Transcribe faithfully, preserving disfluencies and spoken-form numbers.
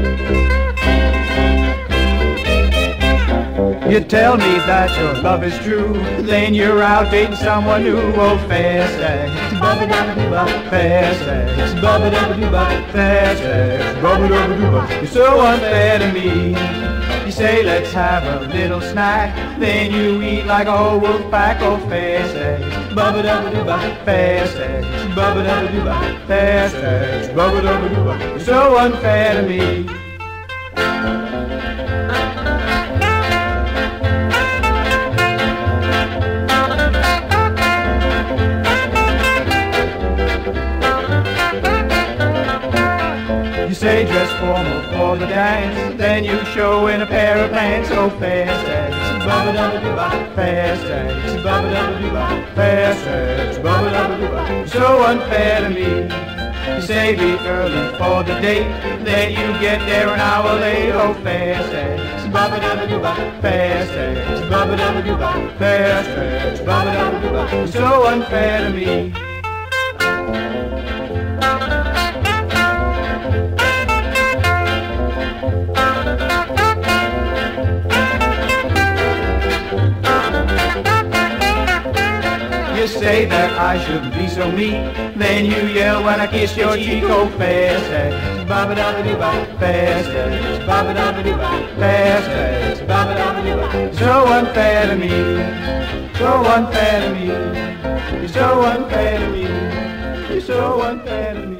You tell me that your love is true, then you're out dating someone new. Oh, fair sex, bubba-dabba-doo-ba, fair sex, bubba-dabba-doo-ba, fair sex, bubba-dabba-doo-ba. You're so unfair to me. You say let's have a little snack, then you eat like a whole wolf pack. Oh, fair sex, bubba-dabba-doo-ba, fair sex, bubba-dabba-doo-ba, fair sex, bubba-dabba-doo-ba. You're so unfair to me. You say dress formal for the dance, then you show in a pair of pants. Oh, fair sex, bubba-dabba-doo-ba, fair sex, bubba-dabba-doo-ba, fair sex, bubba-dabba-doo-ba. You're so unfair to me. You say be early for the date, then you get there an hour late. Oh, fair sex, bubba-dabba-doo-ba, fair sex, bubba-dabba-doo-ba, fair sex, bubba-dabba-doo-ba. You're so unfair to me. You say that I shouldn't be so mean, then you yell when I kiss your cheek. Oh, fair sex, bubba-dabba-doo-ba, fair sex, bubba-dabba-doo-ba, fair sex, bubba-dabba-doo-ba. So unfair to me, so unfair to me, you're so unfair to me, you're so unfair to me.